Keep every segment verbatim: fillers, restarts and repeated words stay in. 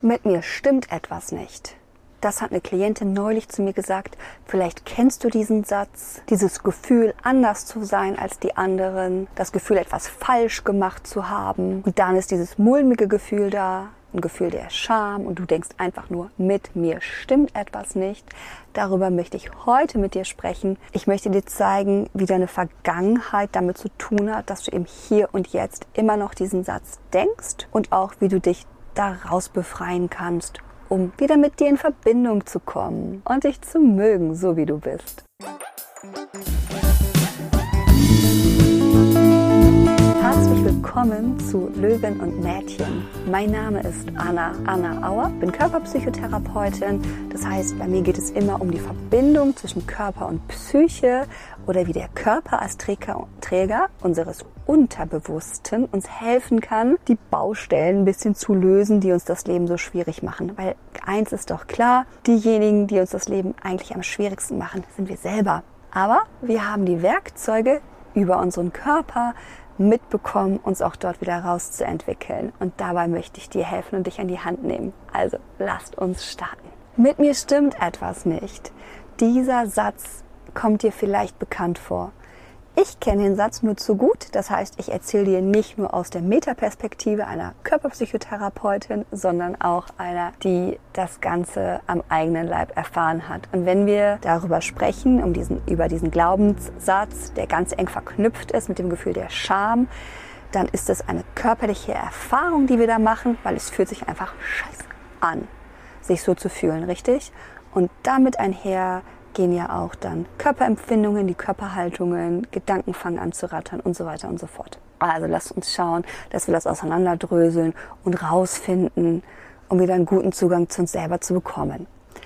Mit mir stimmt etwas nicht. Das hat eine Klientin neulich zu mir gesagt. Vielleicht kennst du diesen Satz, dieses Gefühl, anders zu sein als die anderen, das Gefühl, etwas falsch gemacht zu haben. Und dann ist dieses mulmige Gefühl da, ein Gefühl der Scham und du denkst einfach nur, mit mir stimmt etwas nicht. Darüber möchte ich heute mit dir sprechen. Ich möchte dir zeigen, wie deine Vergangenheit damit zu tun hat, dass du im Hier und Jetzt immer noch diesen Satz denkst und auch, wie du dich daraus befreien kannst, um wieder mit dir in Verbindung zu kommen und dich zu mögen, so wie du bist. Herzlich willkommen zu Löwen und Mädchen. Mein Name ist Anna, Anna Auer, bin Körperpsychotherapeutin. Das heißt, bei mir geht es immer um die Verbindung zwischen Körper und Psyche oder wie der Körper als Träger, Träger unseres Unterbewussten uns helfen kann, die Baustellen ein bisschen zu lösen, die uns das Leben so schwierig machen. Weil eins ist doch klar, diejenigen, die uns das Leben eigentlich am schwierigsten machen, sind wir selber. Aber wir haben die Werkzeuge über unseren Körper mitbekommen, uns auch dort wieder rauszuentwickeln. Und dabei möchte ich dir helfen und dich an die Hand nehmen. Also lasst uns starten. Mit mir stimmt etwas nicht. Dieser Satz kommt dir vielleicht bekannt vor. Ich kenne den Satz nur zu gut. Das heißt, ich erzähle dir nicht nur aus der Metaperspektive einer Körperpsychotherapeutin, sondern auch einer, die das Ganze am eigenen Leib erfahren hat. Und wenn wir darüber sprechen, um diesen, über diesen Glaubenssatz, der ganz eng verknüpft ist mit dem Gefühl der Scham, dann ist es eine körperliche Erfahrung, die wir da machen, weil es fühlt sich einfach scheiße an, sich so zu fühlen, richtig? Und damit einher gehen ja auch dann Körperempfindungen, die Körperhaltungen, Gedanken fangen an zu rattern und so weiter und so fort. Also lasst uns schauen, dass wir das auseinanderdröseln und rausfinden, um wieder einen guten Zugang zu uns selber zu bekommen.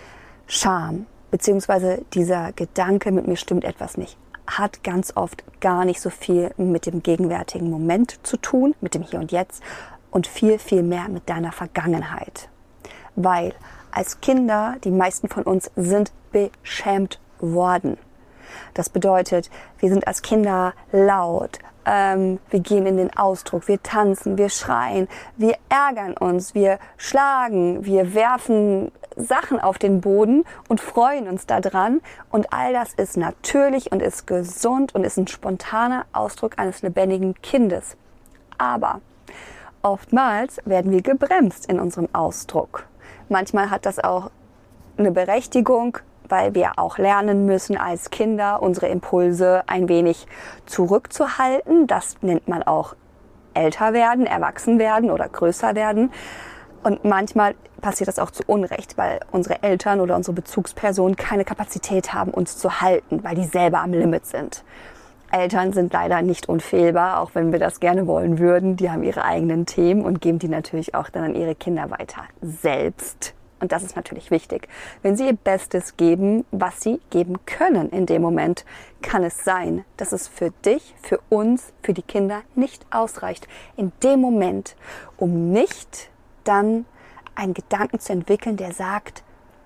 Scham, beziehungsweise dieser Gedanke, mit mir stimmt etwas nicht, hat ganz oft gar nicht so viel mit dem gegenwärtigen Moment zu tun, mit dem Hier und Jetzt und viel, viel mehr mit deiner Vergangenheit. Weil als Kinder, die meisten von uns sind beschämt worden. Das bedeutet, wir sind als Kinder laut, ähm, wir gehen in den Ausdruck, wir tanzen, wir schreien, wir ärgern uns, wir schlagen, wir werfen Sachen auf den Boden und freuen uns daran. Und all das ist natürlich und ist gesund und ist ein spontaner Ausdruck eines lebendigen Kindes. Aber oftmals werden wir gebremst in unserem Ausdruck. Manchmal hat das auch eine Berechtigung, weil wir auch lernen müssen als Kinder, unsere Impulse ein wenig zurückzuhalten. Das nennt man auch älter werden, erwachsen werden oder größer werden. Und manchmal passiert das auch zu Unrecht, weil unsere Eltern oder unsere Bezugspersonen keine Kapazität haben, uns zu halten, weil die selber am Limit sind. Eltern sind leider nicht unfehlbar, auch wenn wir das gerne wollen würden. Die haben ihre eigenen Themen und geben die natürlich auch dann an ihre Kinder weiter. Selbst. Und das ist natürlich wichtig. Wenn sie ihr Bestes geben, was sie geben können in dem Moment, kann es sein, dass es für dich, für uns, für die Kinder nicht ausreicht. In dem Moment, um nicht dann einen Gedanken zu entwickeln, der sagt,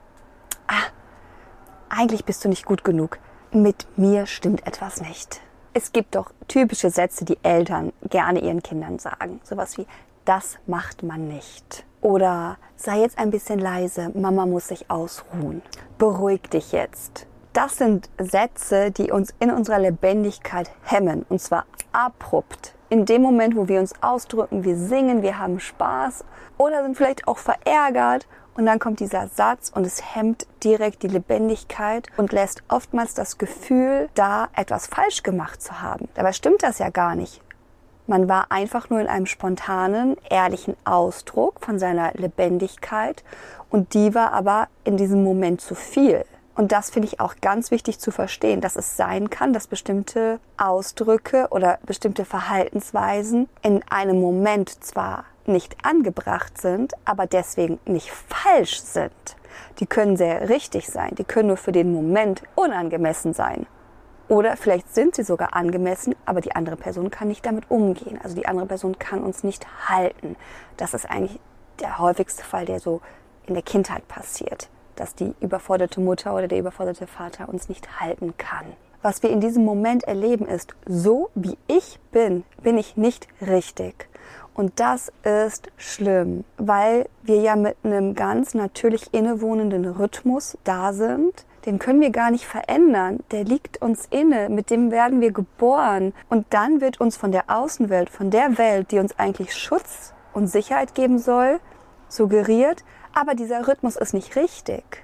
ah, eigentlich bist du nicht gut genug. Mit mir stimmt etwas nicht. Es gibt doch typische Sätze, die Eltern gerne ihren Kindern sagen. Sowas wie, das macht man nicht. Oder sei jetzt ein bisschen leise, Mama muss sich ausruhen. Beruhig dich jetzt. Das sind Sätze, die uns in unserer Lebendigkeit hemmen. Und zwar abrupt. In dem Moment, wo wir uns ausdrücken, wir singen, wir haben Spaß oder sind vielleicht auch verärgert. Und dann kommt dieser Satz und es hemmt direkt die Lebendigkeit und lässt oftmals das Gefühl da, etwas falsch gemacht zu haben. Dabei stimmt das ja gar nicht. Man war einfach nur in einem spontanen, ehrlichen Ausdruck von seiner Lebendigkeit und die war aber in diesem Moment zu viel. Und das finde ich auch ganz wichtig zu verstehen, dass es sein kann, dass bestimmte Ausdrücke oder bestimmte Verhaltensweisen in einem Moment zwar nicht angebracht sind, aber deswegen nicht falsch sind. Die können sehr richtig sein, die können nur für den Moment unangemessen sein. Oder vielleicht sind sie sogar angemessen, aber die andere Person kann nicht damit umgehen. Also die andere Person kann uns nicht halten. Das ist eigentlich der häufigste Fall, der so in der Kindheit passiert. Dass die überforderte Mutter oder der überforderte Vater uns nicht halten kann. Was wir in diesem Moment erleben ist, so wie ich bin, bin ich nicht richtig. Und das ist schlimm, weil wir ja mit einem ganz natürlich innewohnenden Rhythmus da sind. Den können wir gar nicht verändern. Der liegt uns inne, mit dem werden wir geboren. Und dann wird uns von der Außenwelt, von der Welt, die uns eigentlich Schutz und Sicherheit geben soll, suggeriert, aber dieser Rhythmus ist nicht richtig.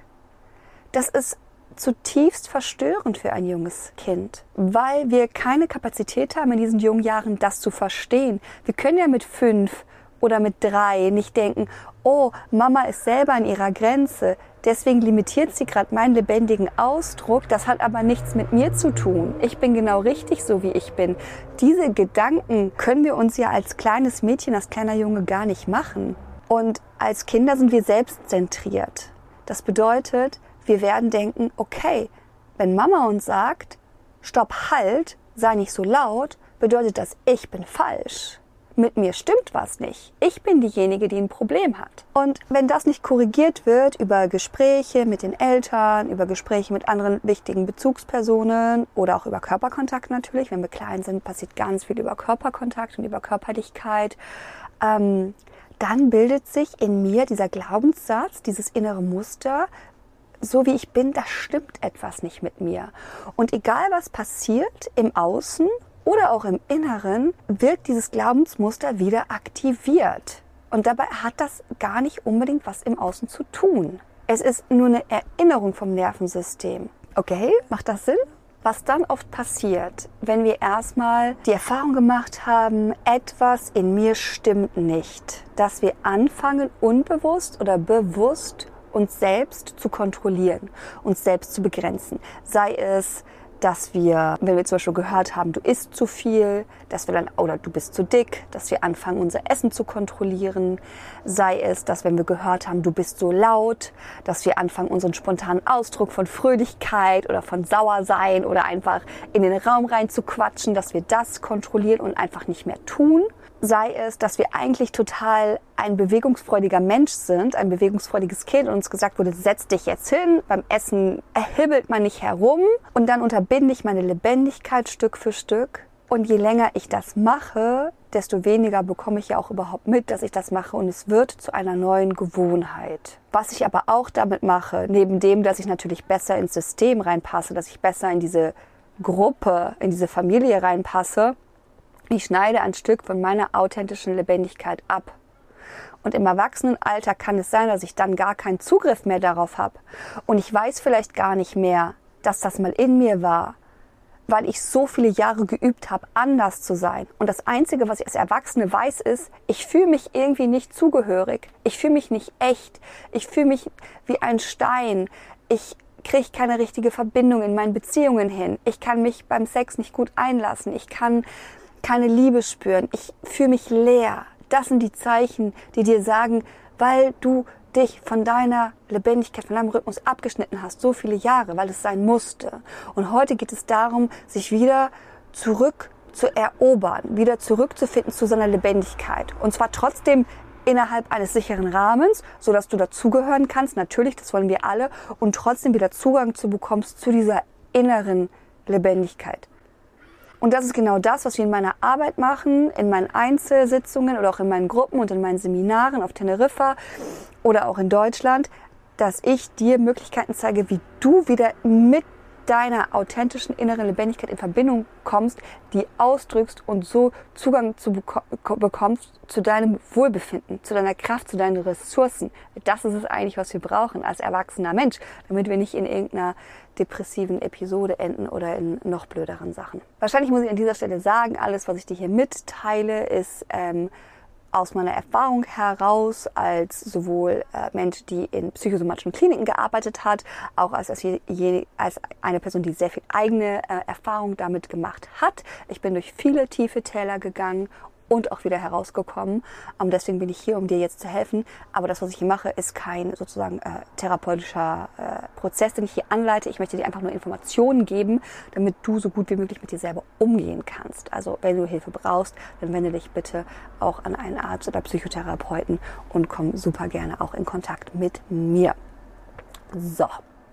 Das ist zutiefst verstörend für ein junges Kind, weil wir keine Kapazität haben, in diesen jungen Jahren das zu verstehen. Wir können ja mit fünf oder mit drei nicht denken, oh, Mama ist selber an ihrer Grenze, deswegen limitiert sie gerade meinen lebendigen Ausdruck, das hat aber nichts mit mir zu tun. Ich bin genau richtig so, wie ich bin. Diese Gedanken können wir uns ja als kleines Mädchen, als kleiner Junge gar nicht machen. Und als Kinder sind wir selbstzentriert. Das bedeutet, wir werden denken, okay, wenn Mama uns sagt, stopp, halt, sei nicht so laut, bedeutet das, ich bin falsch. Mit mir stimmt was nicht. Ich bin diejenige, die ein Problem hat. Und wenn das nicht korrigiert wird über Gespräche mit den Eltern, über Gespräche mit anderen wichtigen Bezugspersonen oder auch über Körperkontakt natürlich, wenn wir klein sind, passiert ganz viel über Körperkontakt und über Körperlichkeit, ähm, dann bildet sich in mir dieser Glaubenssatz, dieses innere Muster, so wie ich bin, da stimmt etwas nicht mit mir. Und egal was passiert im Außen oder auch im Inneren, wird dieses Glaubensmuster wieder aktiviert. Und dabei hat das gar nicht unbedingt was im Außen zu tun. Es ist nur eine Erinnerung vom Nervensystem. Okay, macht das Sinn? Was dann oft passiert, wenn wir erstmal die Erfahrung gemacht haben, etwas in mir stimmt nicht, dass wir anfangen, unbewusst oder bewusst uns selbst zu kontrollieren, uns selbst zu begrenzen. Sei es, dass wir, wenn wir zum Beispiel gehört haben, du isst zu viel, dass wir dann, oder du bist zu dick, dass wir anfangen, unser Essen zu kontrollieren. Sei es, dass wenn wir gehört haben, du bist so laut, dass wir anfangen, unseren spontanen Ausdruck von Fröhlichkeit oder von Sauersein oder einfach in den Raum rein zu quatschen, dass wir das kontrollieren und einfach nicht mehr tun. Sei es, dass wir eigentlich total ein bewegungsfreudiger Mensch sind, ein bewegungsfreudiges Kind und uns gesagt wurde, setz dich jetzt hin, beim Essen hibbelt man nicht herum und dann unterbinde ich meine Lebendigkeit Stück für Stück. Und je länger ich das mache, desto weniger bekomme ich ja auch überhaupt mit, dass ich das mache und es wird zu einer neuen Gewohnheit. Was ich aber auch damit mache, neben dem, dass ich natürlich besser ins System reinpasse, dass ich besser in diese Gruppe, in diese Familie reinpasse, ich schneide ein Stück von meiner authentischen Lebendigkeit ab. Und im Erwachsenenalter kann es sein, dass ich dann gar keinen Zugriff mehr darauf habe. Und ich weiß vielleicht gar nicht mehr, dass das mal in mir war, weil ich so viele Jahre geübt habe, anders zu sein. Und das Einzige, was ich als Erwachsene weiß, ist, ich fühle mich irgendwie nicht zugehörig. Ich fühle mich nicht echt. Ich fühle mich wie ein Stein. Ich kriege keine richtige Verbindung in meinen Beziehungen hin. Ich kann mich beim Sex nicht gut einlassen. Ich kann keine Liebe spüren. Ich fühle mich leer. Das sind die Zeichen, die dir sagen, weil du dich von deiner Lebendigkeit, von deinem Rhythmus abgeschnitten hast, so viele Jahre, weil es sein musste. Und heute geht es darum, sich wieder zurück zu erobern, wieder zurückzufinden zu seiner Lebendigkeit. Und zwar trotzdem innerhalb eines sicheren Rahmens, sodass du dazugehören kannst. Natürlich, das wollen wir alle. Und trotzdem wieder Zugang zu bekommst zu dieser inneren Lebendigkeit. Und das ist genau das, was wir in meiner Arbeit machen, in meinen Einzelsitzungen oder auch in meinen Gruppen und in meinen Seminaren auf Teneriffa oder auch in Deutschland, dass ich dir Möglichkeiten zeige, wie du wieder mit deiner authentischen inneren Lebendigkeit in Verbindung kommst, die ausdrückst und so Zugang zu beko- bekommst zu deinem Wohlbefinden, zu deiner Kraft, zu deinen Ressourcen. Das ist es eigentlich, was wir brauchen als erwachsener Mensch, damit wir nicht in irgendeiner depressiven Episode enden oder in noch blöderen Sachen. Wahrscheinlich muss ich an dieser Stelle sagen, alles, was ich dir hier mitteile, ist ähm, aus meiner Erfahrung heraus als sowohl äh, Mensch, die in psychosomatischen Kliniken gearbeitet hat, auch als, als, je, als eine Person, die sehr viel eigene äh, Erfahrung damit gemacht hat. Ich bin durch viele tiefe Täler gegangen und auch wieder herausgekommen. Und deswegen bin ich hier, um dir jetzt zu helfen. Aber das, was ich hier mache, ist kein sozusagen äh, therapeutischer äh, Prozess, den ich hier anleite. Ich möchte dir einfach nur Informationen geben, damit du so gut wie möglich mit dir selber umgehen kannst. Also wenn du Hilfe brauchst, dann wende dich bitte auch an einen Arzt oder Psychotherapeuten und komm super gerne auch in Kontakt mit mir. So.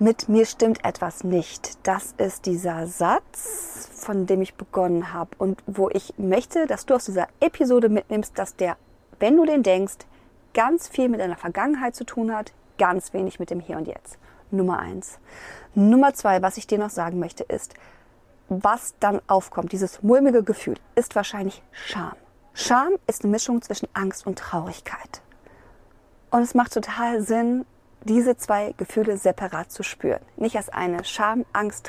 Mit mir stimmt etwas nicht. Das ist dieser Satz, von dem ich begonnen habe und wo ich möchte, dass du aus dieser Episode mitnimmst, dass der, wenn du den denkst, ganz viel mit deiner Vergangenheit zu tun hat, ganz wenig mit dem Hier und Jetzt. Nummer eins. Nummer zwei, was ich dir noch sagen möchte, ist, was dann aufkommt, dieses mulmige Gefühl, ist wahrscheinlich Scham. Scham ist eine Mischung zwischen Angst und Traurigkeit. Und es macht total Sinn, diese zwei Gefühle separat zu spüren. Nicht als eine Scham, Angst,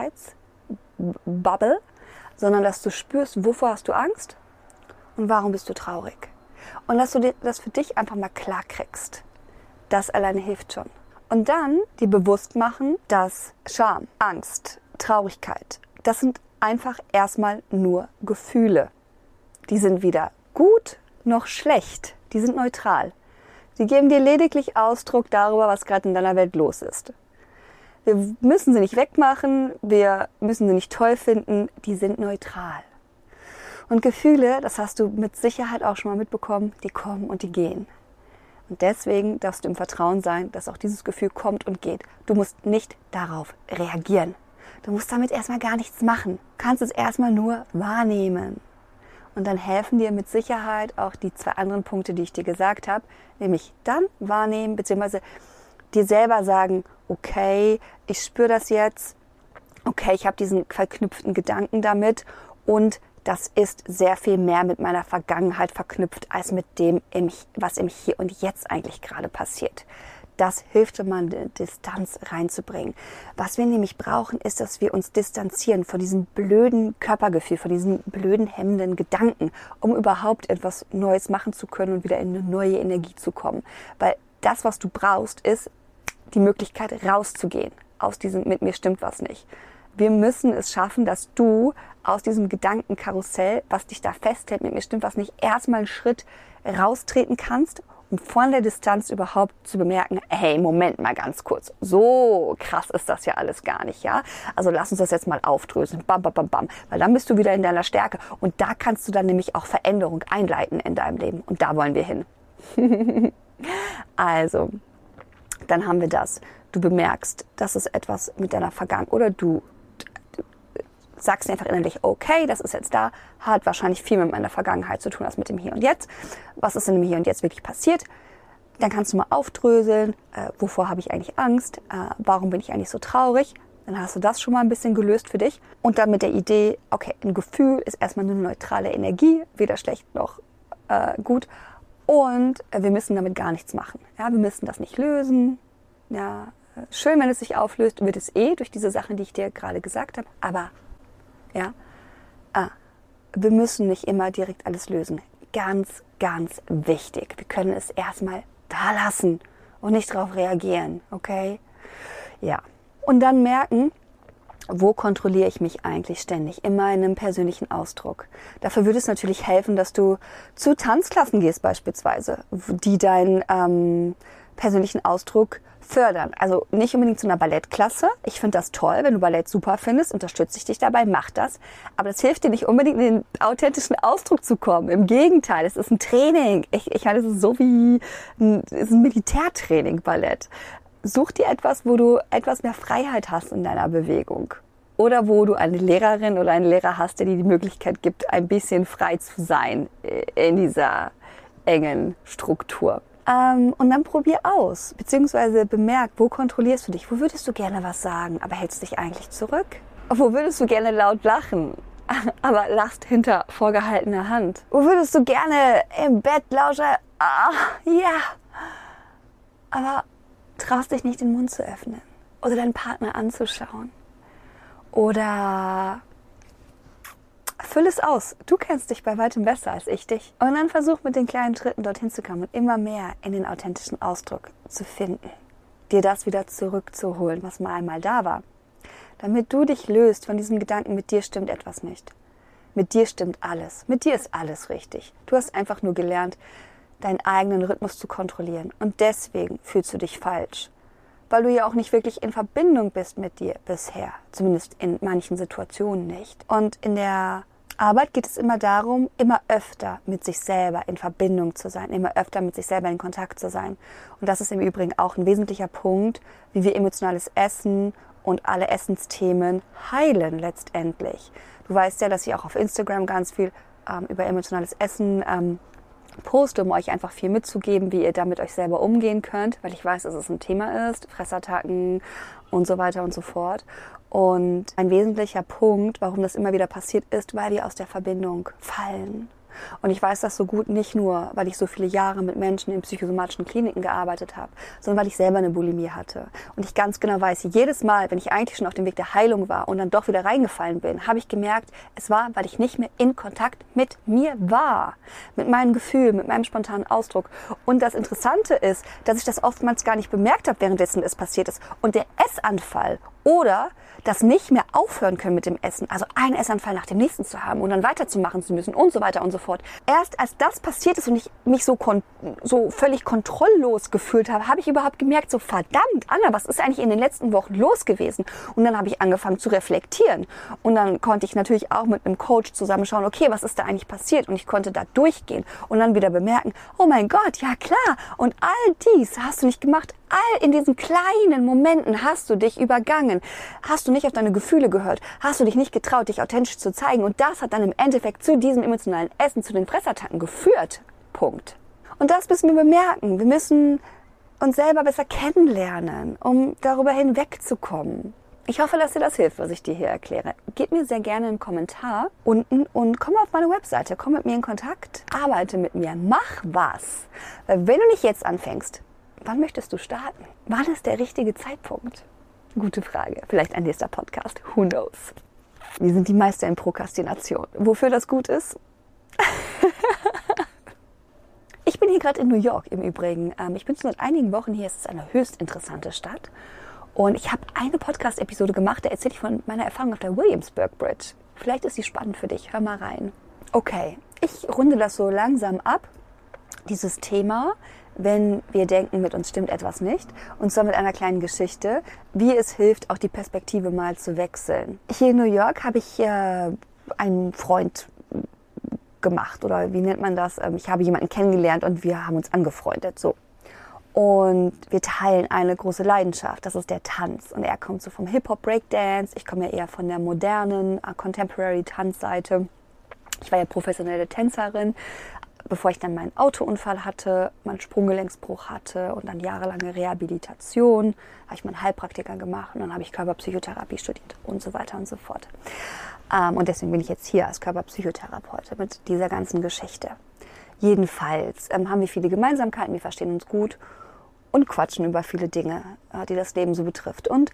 Traurigkeits-Bubble, sondern dass du spürst, wovor hast du Angst und warum bist du traurig. Und dass du das für dich einfach mal klar kriegst. Das alleine hilft schon. Und dann dir bewusst machen, dass Scham, Angst, Traurigkeit, das sind einfach erstmal nur Gefühle. Die sind weder gut noch schlecht. Die sind neutral. Sie geben dir lediglich Ausdruck darüber, was gerade in deiner Welt los ist. Wir müssen sie nicht wegmachen, wir müssen sie nicht toll finden, die sind neutral. Und Gefühle, das hast du mit Sicherheit auch schon mal mitbekommen, die kommen und die gehen. Und deswegen darfst du im Vertrauen sein, dass auch dieses Gefühl kommt und geht. Du musst nicht darauf reagieren. Du musst damit erstmal gar nichts machen. Du kannst es erstmal nur wahrnehmen. Und dann helfen dir mit Sicherheit auch die zwei anderen Punkte, die ich dir gesagt habe, nämlich dann wahrnehmen, beziehungsweise dir selber sagen, okay, ich spüre das jetzt, okay, ich habe diesen verknüpften Gedanken damit und das ist sehr viel mehr mit meiner Vergangenheit verknüpft, als mit dem, was im Hier und Jetzt eigentlich gerade passiert. Das hilft, um eine Distanz reinzubringen. Was wir nämlich brauchen, ist, dass wir uns distanzieren von diesem blöden Körpergefühl, von diesen blöden hemmenden Gedanken, um überhaupt etwas Neues machen zu können und wieder in eine neue Energie zu kommen. Weil das, was du brauchst, ist die Möglichkeit rauszugehen aus diesem mit mir stimmt was nicht. Wir müssen es schaffen, dass du aus diesem Gedankenkarussell, was dich da festhält, mit mir stimmt was nicht, erstmal einen Schritt raustreten kannst, um von der Distanz überhaupt zu bemerken, hey, Moment mal ganz kurz, so krass ist das ja alles gar nicht, ja? Also lass uns das jetzt mal aufdröseln, bam, bam, bam, bam, weil dann bist du wieder in deiner Stärke und da kannst du dann nämlich auch Veränderung einleiten in deinem Leben und da wollen wir hin. Also, dann haben wir das. Du bemerkst, dass es etwas mit deiner Vergangenheit oder du sagst einfach innerlich, okay, das ist jetzt da, hat wahrscheinlich viel mit meiner Vergangenheit zu tun als mit dem Hier und Jetzt. Was ist in dem Hier und Jetzt wirklich passiert? Dann kannst du mal aufdröseln, äh, wovor habe ich eigentlich Angst, äh, warum bin ich eigentlich so traurig? Dann hast du das schon mal ein bisschen gelöst für dich. Und dann mit der Idee, okay, ein Gefühl ist erstmal eine neutrale Energie, weder schlecht noch äh, gut. Und äh, wir müssen damit gar nichts machen. Ja, wir müssen das nicht lösen. Ja, schön, wenn es sich auflöst, wird es eh durch diese Sachen, die ich dir gerade gesagt habe. Aber ja, ah, wir müssen nicht immer direkt alles lösen. Ganz, ganz wichtig. Wir können es erstmal da lassen und nicht darauf reagieren, okay? Ja. Und dann merken, wo kontrolliere ich mich eigentlich ständig? Immer in einem persönlichen Ausdruck. Dafür würde es natürlich helfen, dass du zu Tanzklassen gehst beispielsweise, die deinen ähm, persönlichen Ausdruck fördern. Also nicht unbedingt zu einer Ballettklasse. Ich finde das toll, wenn du Ballett super findest, unterstütze ich dich dabei, mach das. Aber das hilft dir nicht unbedingt, in den authentischen Ausdruck zu kommen. Im Gegenteil, es ist ein Training. Ich, ich meine, es ist so wie ein, es ist ein Militärtraining, Ballett. Such dir etwas, wo du etwas mehr Freiheit hast in deiner Bewegung. Oder wo du eine Lehrerin oder einen Lehrer hast, der dir die Möglichkeit gibt, ein bisschen frei zu sein in dieser engen Struktur. Ähm, und dann probier aus, beziehungsweise bemerk, wo kontrollierst du dich? Wo würdest du gerne was sagen, aber hältst dich eigentlich zurück? Wo würdest du gerne laut lachen, aber lachst hinter vorgehaltener Hand? Wo würdest du gerne im Bett lauschen? Ah, ja, aber traust dich nicht, den Mund zu öffnen oder deinen Partner anzuschauen? Oder füll es aus. Du kennst dich bei weitem besser als ich dich. Und dann versuch mit den kleinen Schritten dorthin zu kommen und immer mehr in den authentischen Ausdruck zu finden. Dir das wieder zurückzuholen, was mal einmal da war. Damit du dich löst von diesem Gedanken, mit dir stimmt etwas nicht. Mit dir stimmt alles. Mit dir ist alles richtig. Du hast einfach nur gelernt, deinen eigenen Rhythmus zu kontrollieren. Und deswegen fühlst du dich falsch. Weil du ja auch nicht wirklich in Verbindung bist mit dir bisher. Zumindest in manchen Situationen nicht. Und in der Arbeit geht es immer darum, immer öfter mit sich selber in Verbindung zu sein, immer öfter mit sich selber in Kontakt zu sein. Und das ist im Übrigen auch ein wesentlicher Punkt, wie wir emotionales Essen und alle Essensthemen heilen letztendlich. Du weißt ja, dass ich auch auf Instagram ganz viel ähm, über emotionales Essen ähm, poste, um euch einfach viel mitzugeben, wie ihr da mit euch selber umgehen könnt, weil ich weiß, dass es ein Thema ist, Fressattacken und so weiter und so fort. Und ein wesentlicher Punkt, warum das immer wieder passiert, ist, weil wir aus der Verbindung fallen. Und ich weiß das so gut nicht nur, weil ich so viele Jahre mit Menschen in psychosomatischen Kliniken gearbeitet habe, sondern weil ich selber eine Bulimie hatte. Und ich ganz genau weiß, jedes Mal, wenn ich eigentlich schon auf dem Weg der Heilung war und dann doch wieder reingefallen bin, habe ich gemerkt, es war, weil ich nicht mehr in Kontakt mit mir war. Mit meinen Gefühlen, mit meinem spontanen Ausdruck. Und das Interessante ist, dass ich das oftmals gar nicht bemerkt habe, währenddessen es passiert ist. Und der Essanfall oder das nicht mehr aufhören können mit dem Essen, also einen Essanfall nach dem nächsten zu haben und dann weiterzumachen zu müssen und so weiter und so fort. Erst als das passiert ist und ich mich so, kon- so völlig kontrolllos gefühlt habe, habe ich überhaupt gemerkt, so verdammt, Anna, was ist eigentlich in den letzten Wochen los gewesen? Und dann habe ich angefangen zu reflektieren und dann konnte ich natürlich auch mit einem Coach zusammenschauen, okay, was ist da eigentlich passiert? Und ich konnte da durchgehen und dann wieder bemerken, oh mein Gott, ja klar, und all dies hast du nicht gemacht. All in diesen kleinen Momenten hast du dich übergangen, hast du nicht auf deine Gefühle gehört, hast du dich nicht getraut, dich authentisch zu zeigen und das hat dann im Endeffekt zu diesem emotionalen Essen, zu den Fressattacken geführt. Punkt. Und das müssen wir bemerken. Wir müssen uns selber besser kennenlernen, um darüber hinwegzukommen. Ich hoffe, dass dir das hilft, was ich dir hier erkläre. Gib mir sehr gerne einen Kommentar unten und komm auf meine Webseite, komm mit mir in Kontakt, arbeite mit mir, mach was. Weil wenn du nicht jetzt anfängst, wann möchtest du starten? Wann ist der richtige Zeitpunkt? Gute Frage. Vielleicht ein nächster Podcast. Who knows? Wir sind die Meister in Prokrastination. Wofür das gut ist? Ich bin hier gerade in New York im Übrigen. Ich bin schon seit einigen Wochen hier. Es ist eine höchst interessante Stadt. Und ich habe eine Podcast-Episode gemacht, da erzähle ich von meiner Erfahrung auf der Williamsburg Bridge. Vielleicht ist sie spannend für dich. Hör mal rein. Okay, ich runde das so langsam ab, dieses Thema, wenn wir denken, mit uns stimmt etwas nicht. Und zwar mit einer kleinen Geschichte, wie es hilft, auch die Perspektive mal zu wechseln. Hier in New York habe ich äh, einen Freund gemacht, oder wie nennt man das? Ich habe jemanden kennengelernt und wir haben uns angefreundet. So. Und wir teilen eine große Leidenschaft, das ist der Tanz. Und er kommt so vom Hip-Hop-Breakdance, ich komme ja eher von der modernen, Contemporary-Tanzseite. Ich war ja professionelle Tänzerin, bevor ich dann meinen Autounfall hatte, meinen Sprunggelenksbruch hatte und dann jahrelange Rehabilitation, habe ich meinen Heilpraktiker gemacht und dann habe ich Körperpsychotherapie studiert und so weiter und so fort. Ähm, und deswegen bin ich jetzt hier als Körperpsychotherapeutin mit dieser ganzen Geschichte. Jedenfalls ähm, haben wir viele Gemeinsamkeiten, wir verstehen uns gut und quatschen über viele Dinge, äh, die das Leben so betrifft. Und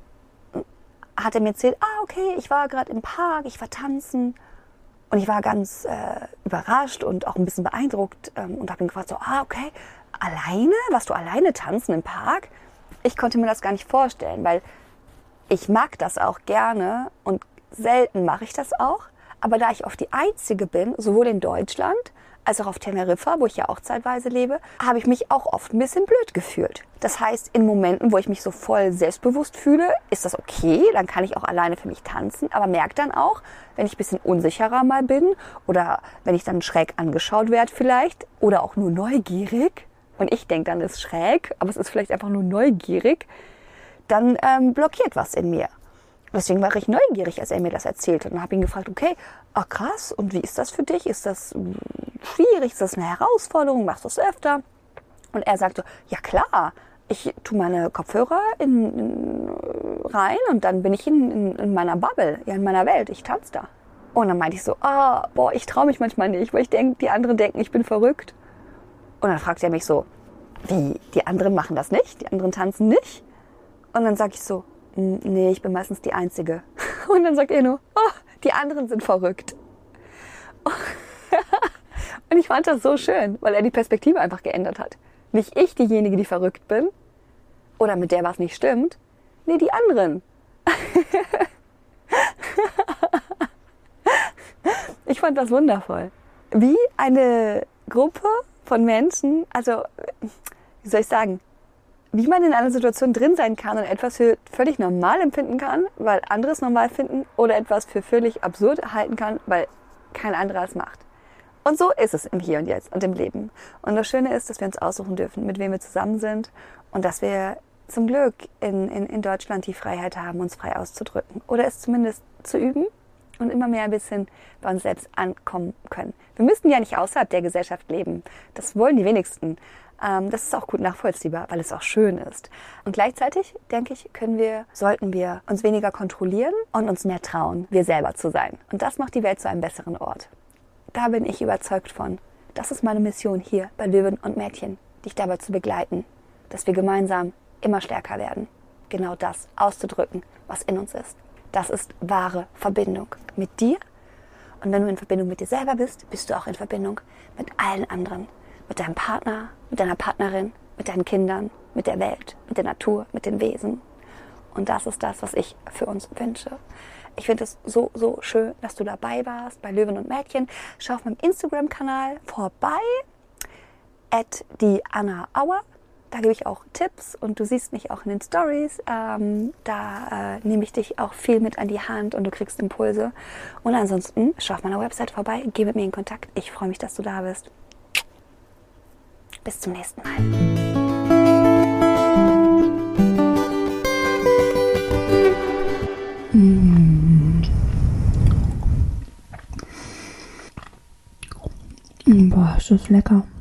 hat er mir erzählt, ah okay, ich war gerade im Park, ich war tanzen. Und ich war ganz äh, überrascht und auch ein bisschen beeindruckt ähm, und habe ihn gefragt, so, ah, okay, alleine? Warst du alleine tanzen im Park? Ich konnte mir das gar nicht vorstellen, weil ich mag das auch gerne und selten mache ich das auch. Aber da ich oft die Einzige bin, sowohl in Deutschland als auch auf Teneriffa, wo ich ja auch zeitweise lebe, habe ich mich auch oft ein bisschen blöd gefühlt. Das heißt, in Momenten, wo ich mich so voll selbstbewusst fühle, ist das okay, dann kann ich auch alleine für mich tanzen, aber merke dann auch, wenn ich ein bisschen unsicherer mal bin oder wenn ich dann schräg angeschaut werde vielleicht oder auch nur neugierig und ich denke dann, es ist schräg, aber es ist vielleicht einfach nur neugierig, dann ähm, blockiert was in mir. Deswegen war ich neugierig, als er mir das erzählte und habe ihn gefragt, okay, ach krass, und wie ist das für dich? Ist das schwierig? Ist das eine Herausforderung? Machst du es öfter? Und er sagte, ja klar, ich tue meine Kopfhörer in, in, rein und dann bin ich in, in, in meiner Bubble, ja in meiner Welt, ich tanze da. Und dann meinte ich so, ah, boah, ich traue mich manchmal nicht, weil ich denke, die anderen denken, ich bin verrückt. Und dann fragt er mich so, wie, die anderen machen das nicht? Die anderen tanzen nicht? Und dann sage ich so, nee, ich bin meistens die Einzige. Und dann sagt er nur, oh, die anderen sind verrückt. Und ich fand das so schön, weil er die Perspektive einfach geändert hat. Nicht ich diejenige, die verrückt bin oder mit der was nicht stimmt. Nee, die anderen. Ich fand das wundervoll. Wie eine Gruppe von Menschen, also, wie soll ich sagen, wie man in einer Situation drin sein kann und etwas für völlig normal empfinden kann, weil andere es normal finden, oder etwas für völlig absurd halten kann, weil kein anderer es macht. Und so ist es im Hier und Jetzt und im Leben. Und das Schöne ist, dass wir uns aussuchen dürfen, mit wem wir zusammen sind und dass wir zum Glück in, in, in Deutschland die Freiheit haben, uns frei auszudrücken oder es zumindest zu üben und immer mehr ein bisschen bei uns selbst ankommen können. Wir müssten ja nicht außerhalb der Gesellschaft leben. Das wollen die wenigsten. Ähm, das ist auch gut nachvollziehbar, weil es auch schön ist. Und gleichzeitig, denke ich, können wir, sollten wir uns weniger kontrollieren und uns mehr trauen, wir selber zu sein. Und das macht die Welt zu einem besseren Ort. Da bin ich überzeugt von. Das ist meine Mission hier bei Löwen und Mädchen, dich dabei zu begleiten, dass wir gemeinsam immer stärker werden. Genau das auszudrücken, was in uns ist. Das ist wahre Verbindung mit dir. Und wenn du in Verbindung mit dir selber bist, bist du auch in Verbindung mit allen anderen. Mit deinem Partner, mit deiner Partnerin, mit deinen Kindern, mit der Welt, mit der Natur, mit den Wesen. Und das ist das, was ich für uns wünsche. Ich finde es so, so schön, dass du dabei warst bei Löwen und Mädchen. Schau auf meinem Instagram-Kanal vorbei, at die Anna Auer. Da gebe ich auch Tipps und du siehst mich auch in den Stories. Ähm, da äh, nehme ich dich auch viel mit an die Hand und du kriegst Impulse. Und ansonsten schau auf meiner Website vorbei, geh mit mir in Kontakt. Ich freue mich, dass du da bist. Bis zum nächsten Mal. Mm. Boah, ist das lecker.